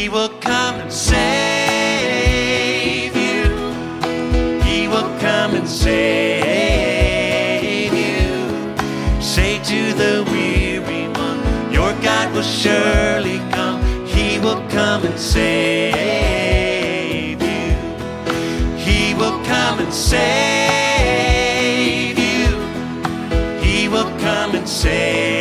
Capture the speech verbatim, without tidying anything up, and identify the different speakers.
Speaker 1: He will come and save you. He will come and save you. Say to the weary one, your God will surely come. He will come and save you. He will come and save you. He will come and save you.